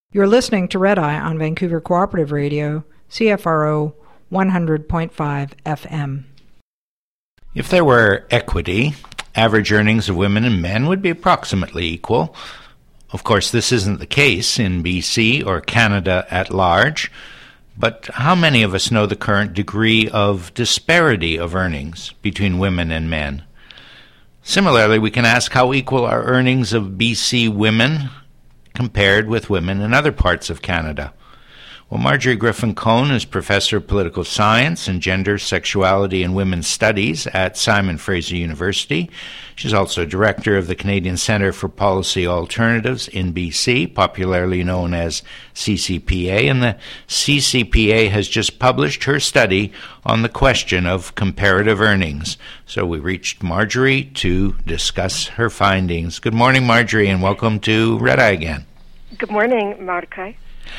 You're listening to Red Eye on Vancouver Cooperative Radio, CFRO 100.5 FM. If there were equity, average earnings of women and men would be approximately equal. Of course, this isn't the case in BC or Canada at large, but how many of us know the current degree of disparity of earnings between women and men? Similarly, we can ask how equal are earnings of BC women compared with women in other parts of Canada. Well, Marjorie Griffin-Cohn is Professor of Political Science and Gender, Sexuality and Women's Studies at Simon Fraser University. She's also Director of the Canadian Centre for Policy Alternatives in BC, popularly known as CCPA, and the CCPA has just published her study on the question of comparative earnings. So we reached Marjorie to discuss her findings. Good morning, Marjorie, and welcome to Red Eye again. Good morning, Mordecai.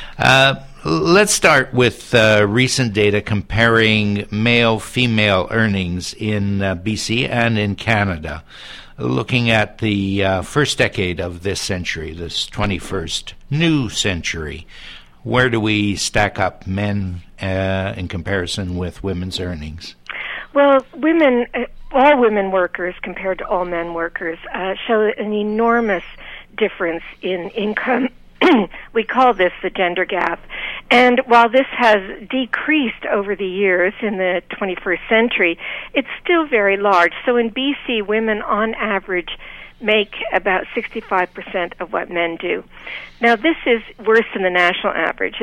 Let's start with recent data comparing male-female earnings in BC and in Canada, looking at the first decade of this century, this 21st new century. Where do we stack up men in comparison with women's earnings? Well, women, all women workers compared to all men workers, show an enormous difference in income. We call this the gender gap. And while this has decreased over the years in the 21st century, it's still very large. So in BC, women on average make about 65% of what men do. Now, this is worse than the national average.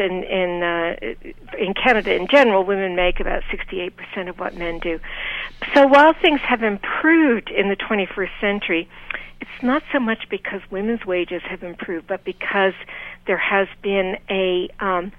In Canada in general, women make about 68% of what men do. So while things have improved in the 21st century, it's not so much because women's wages have improved, but because there has been a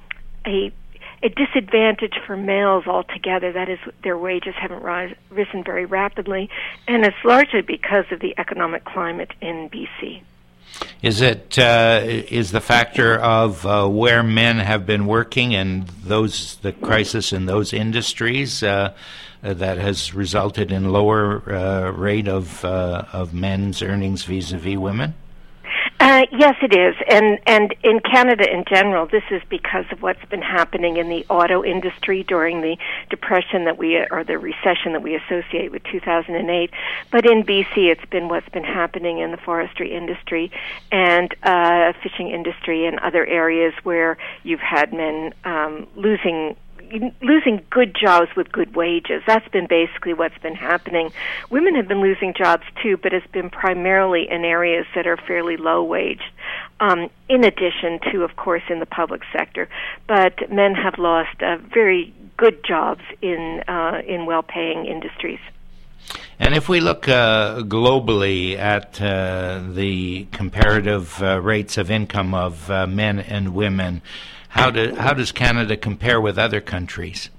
disadvantage for males altogether. That is, their wages haven't risen very rapidly, and it's largely because of the economic climate in BC. Is the factor of where men have been working and the crisis in those industries that has resulted in lower rate of men's earnings vis-a-vis women? Yes, it is, and in Canada in general, this is because of what's been happening in the auto industry during the depression or the recession that we associate with 2008. But in BC, it's been what's been happening in the forestry industry and fishing industry and other areas where you've had men losing good jobs with good wages. That's been basically what's been happening. Women have been losing jobs too, but it's been primarily in areas that are fairly low wage, in addition to, of course, in the public sector. But men have lost very good jobs in well-paying industries. And if we look globally at the comparative rates of income of men and women, how does Canada compare with other countries?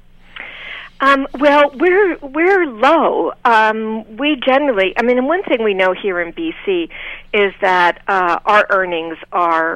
Well, we're low. We generally, and one thing we know here in BC is that our earnings are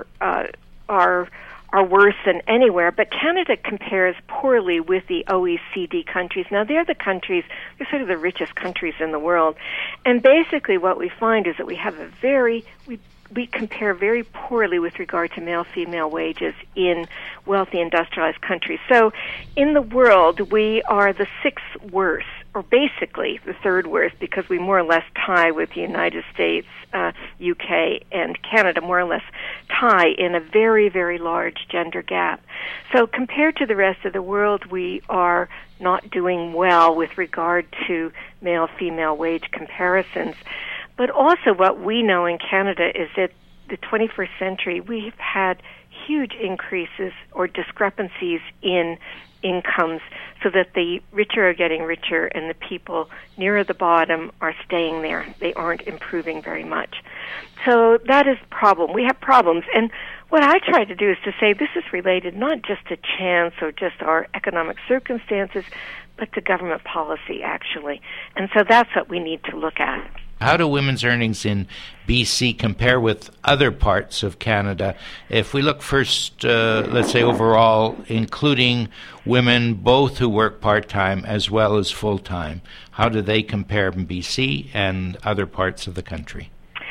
worse than anywhere, but Canada compares poorly with the OECD countries. Now, they're sort of the richest countries in the world, and basically what we find is that we have we compare very poorly with regard to male-female wages in wealthy industrialized countries. So in the world, we are the sixth worst, or basically the third worst, because we more or less tie with the United States, UK, and Canada, more or less tie in a very, very large gender gap. So compared to the rest of the world, we are not doing well with regard to male-female wage comparisons. But also what we know in Canada is that the 21st century, we've had huge increases or discrepancies in incomes so that the richer are getting richer and the people nearer the bottom are staying there. They aren't improving very much. So that is a problem. We have problems. And what I try to do is to say this is related not just to chance or just our economic circumstances, but to government policy, actually. And so that's what we need to look at. How do women's earnings in BC compare with other parts of Canada? If we look first, let's say overall, including women both who work part-time as well as full-time, how do they compare in BC and other parts of the country?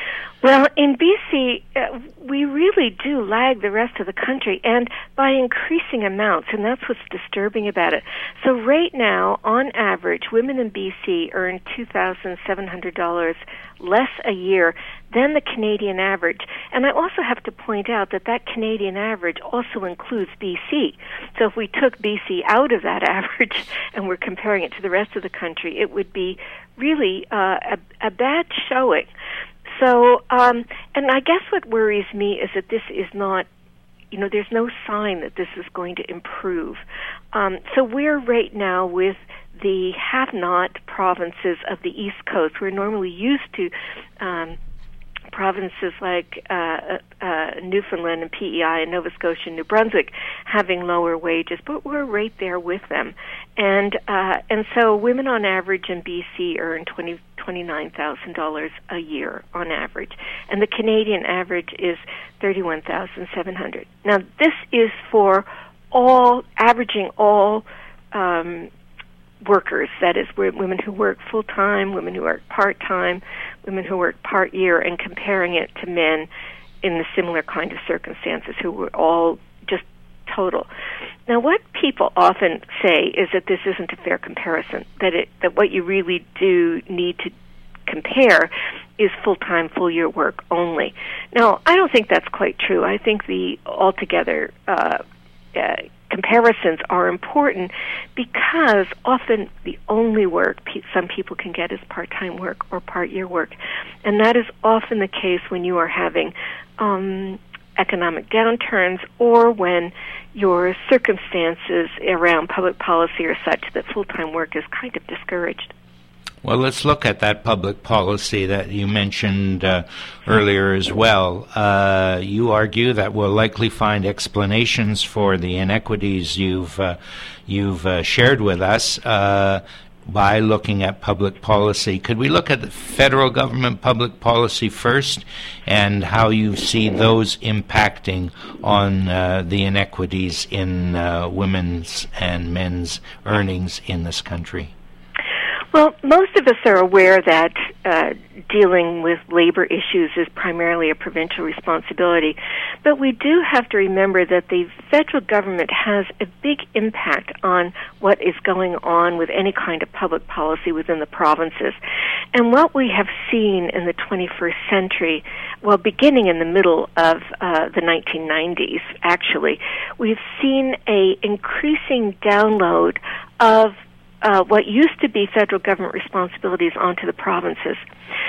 Well, in BC, we really do lag the rest of the country, and by increasing amounts, and that's what's disturbing about it. So right now, on average, women in BC earn $2,700 less a year than the Canadian average. And I also have to point out that that Canadian average also includes BC. So if we took BC out of that average and we're comparing it to the rest of the country, it would be really a bad showing. So, and I guess what worries me is that this is not, there's no sign that this is going to improve. So we're right now with the have-not provinces of the East Coast. We're normally used to provinces like Newfoundland and PEI and Nova Scotia and New Brunswick having lower wages, but we're right there with them. And so women on average in BC earn $29,000 a year on average, and the Canadian average is $31,700. Now, this is for averaging all workers, that is, women who work full-time, women who work part-time, women who work part-year, and comparing it to men in the similar kind of circumstances who were all just total. Now, what people often say is that this isn't a fair comparison, that what you really do need to compare is full-time, full-year work only. Now, I don't think that's quite true. I think the altogether comparisons are important because often the only work some people can get is part-time work or part-year work. And that is often the case when you are having economic downturns or when your circumstances around public policy are such that full-time work is kind of discouraged. Well, let's look at that public policy that you mentioned earlier as well. You argue that we'll likely find explanations for the inequities you've shared with us by looking at public policy. Could we look at the federal government public policy first and how you see those impacting on the inequities in women's and men's earnings in this country? Well, most of us are aware that dealing with labor issues is primarily a provincial responsibility, but we do have to remember that the federal government has a big impact on what is going on with any kind of public policy within the provinces. And what we have seen in the 21st century, well, beginning in the middle of the 1990s, actually, we've seen a increasing download of what used to be federal government responsibilities onto the provinces.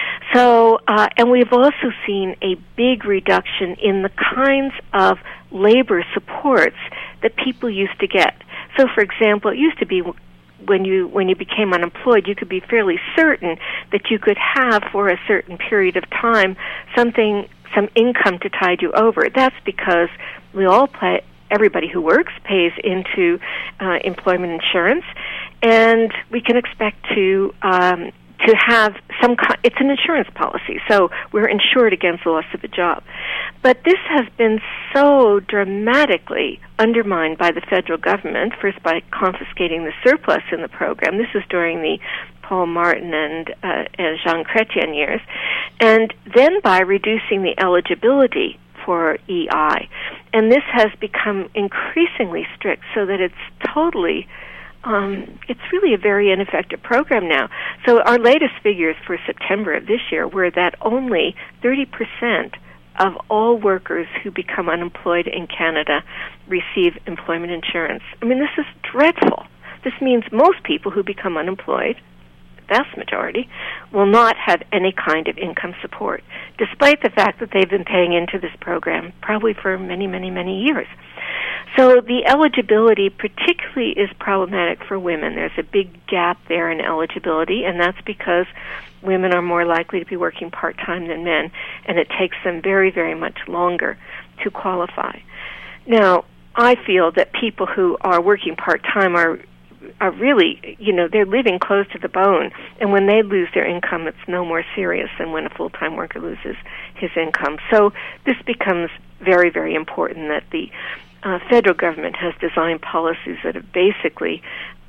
So, and we've also seen a big reduction in the kinds of labor supports that people used to get. So, for example, it used to be when you became unemployed, you could be fairly certain that you could have for a certain period of time some income to tide you over. That's because everybody who works pays into employment insurance, and we can expect to have it's an insurance policy, so we're insured against the loss of a job. But this has been so dramatically undermined by the federal government, first by confiscating the surplus in the program. This was during the Paul Martin and Jean Chrétien years, and then by reducing the eligibility for EI. And this has become increasingly strict so that it's totally it's really a very ineffective program now. So our latest figures for September of this year were that only 30% of all workers who become unemployed in Canada receive employment insurance. I mean, this is dreadful. This means most people who become unemployed, vast majority, will not have any kind of income support, despite the fact that they've been paying into this program probably for many, many, many years. So the eligibility particularly is problematic for women. There's a big gap there in eligibility, and that's because women are more likely to be working part-time than men, and it takes them very, very much longer to qualify. Now, I feel that people who are working part-time are really, they're living close to the bone, and when they lose their income, it's no more serious than when a full-time worker loses his income. So this becomes very, very important that the federal government has designed policies that have basically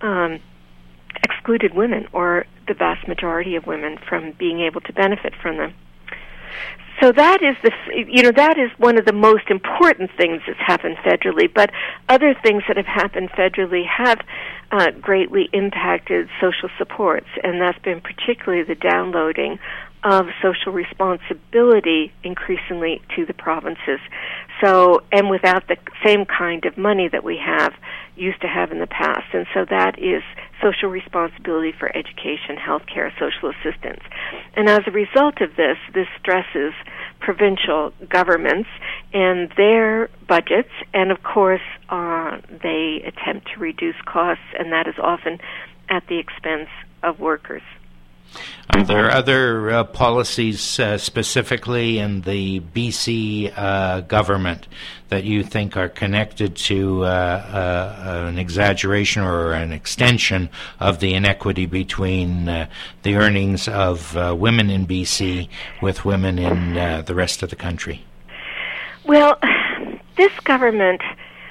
excluded women, or the vast majority of women, from being able to benefit from them. So that is that is one of the most important things that's happened federally. But other things that have happened federally have greatly impacted social supports, and that's been particularly the downloading of social responsibility increasingly to the provinces. So, and without the same kind of money that we used to have in the past. And so that is social responsibility for education, healthcare, social assistance. And as a result of this stresses provincial governments and their budgets, and of course they attempt to reduce costs, and that is often at the expense of workers. Are there other policies specifically in the BC government that you think are connected to an exaggeration or an extension of the inequity between the earnings of women in BC with women in the rest of the country? Well, this government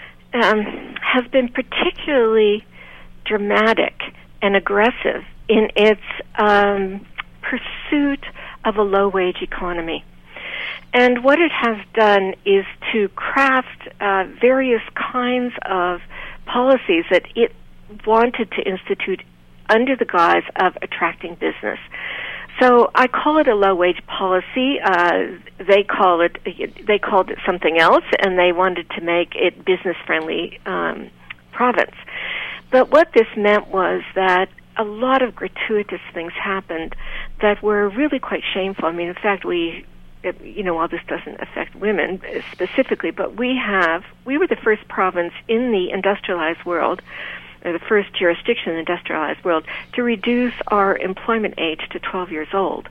has been particularly dramatic and aggressive in its pursuit of a low-wage economy. And what it has done is to craft various kinds of policies that it wanted to institute under the guise of attracting business. So I call it a low-wage policy. They called it something else, and they wanted to make it business-friendly province. But what this meant was that a lot of gratuitous things happened that were really quite shameful. I mean, in fact, while this doesn't affect women specifically, but we were the first province in the industrialized world, or the first jurisdiction in the industrialized world, to reduce our employment age to 12 years old.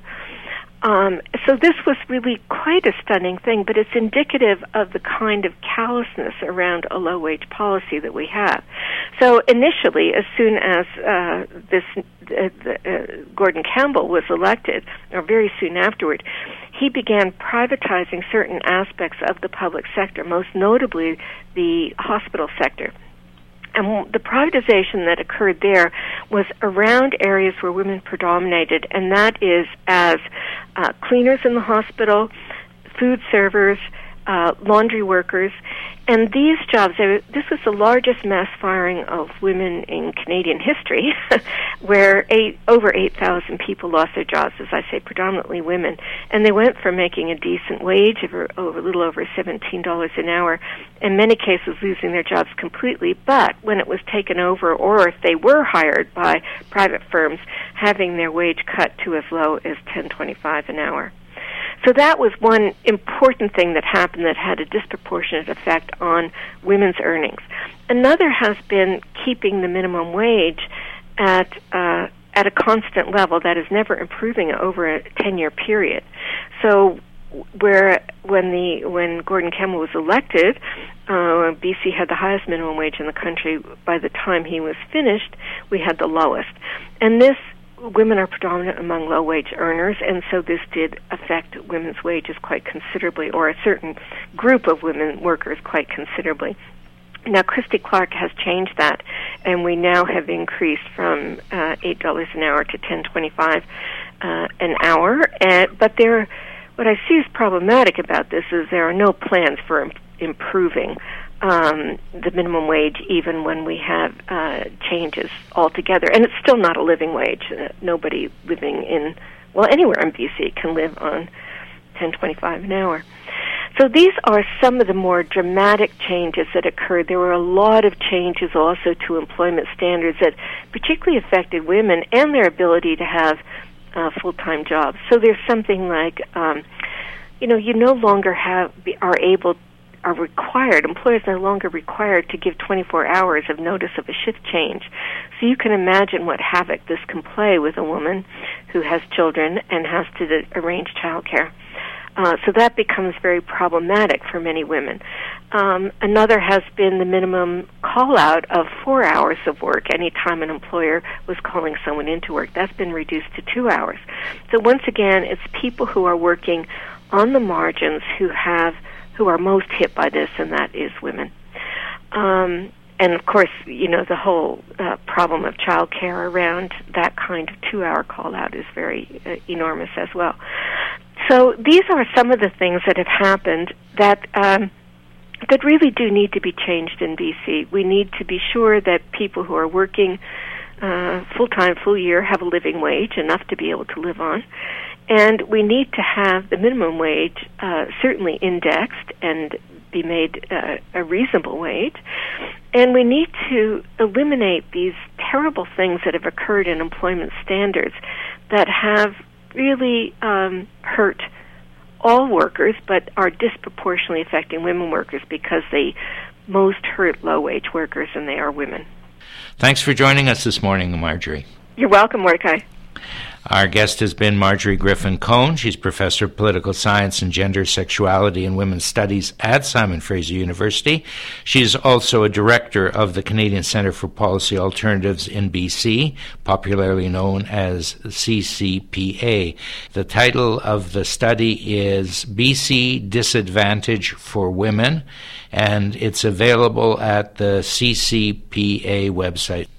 So this was really quite a stunning thing, but it's indicative of the kind of callousness around a low-wage policy that we have. So initially, as soon as Gordon Campbell was elected, or very soon afterward, he began privatizing certain aspects of the public sector, most notably the hospital sector. And the privatization that occurred there was around areas where women predominated, and that is as cleaners in the hospital, food servers, laundry workers. And these jobs, this was the largest mass firing of women in Canadian history, where over 8,000 people lost their jobs, as I say, predominantly women. And they went from making a decent wage of a little over $17 an hour, in many cases losing their jobs completely, but when it was taken over, or if they were hired by private firms, having their wage cut to as low as $10.25 an hour. So that was one important thing that happened that had a disproportionate effect on women's earnings. Another has been keeping the minimum wage at a constant level that is never improving over a 10-year period. So when Gordon Campbell was elected, BC had the highest minimum wage in the country. By the time he was finished, we had the lowest. And women are predominant among low-wage earners, and so this did affect women's wages quite considerably, or a certain group of women workers quite considerably. Now, Christy Clark has changed that, and we now have increased from $8 an hour to $10.25 an hour. But what I see is problematic about this is there are no plans for improving the minimum wage, even when we have changes altogether. And it's still not a living wage. Nobody living anywhere in BC can live on $10.25 an hour. So these are some of the more dramatic changes that occurred. There were a lot of changes also to employment standards that particularly affected women and their ability to have full-time jobs. So there's something like, you no longer employers are no longer required to give 24 hours of notice of a shift change. So you can imagine what havoc this can play with a woman who has children and has to arrange childcare. So that becomes very problematic for many women. Another has been the minimum call-out of 4 hours of work any time an employer was calling someone into work. That's been reduced to 2 hours. So once again, it's people who are working on the margins who are most hit by this, and that is women. And of course, the whole problem of child care around that kind of 2-hour call-out is very enormous as well. So these are some of the things that have happened that really do need to be changed in BC. We need to be sure that people who are working full-time, full year, have a living wage, enough to be able to live on. And we need to have the minimum wage certainly indexed and be made a reasonable wage. And we need to eliminate these terrible things that have occurred in employment standards that have really hurt all workers, but are disproportionately affecting women workers because they most hurt low-wage workers, and they are women. Thanks for joining us this morning, Marjorie. You're welcome, Mordecai. Our guest has been Marjorie Griffin Cohn. She's professor of political science and gender, sexuality, and women's studies at Simon Fraser University. She's also a director of the Canadian Centre for Policy Alternatives in BC, popularly known as CCPA. The title of the study is BC Disadvantage for Women, and it's available at the CCPA website.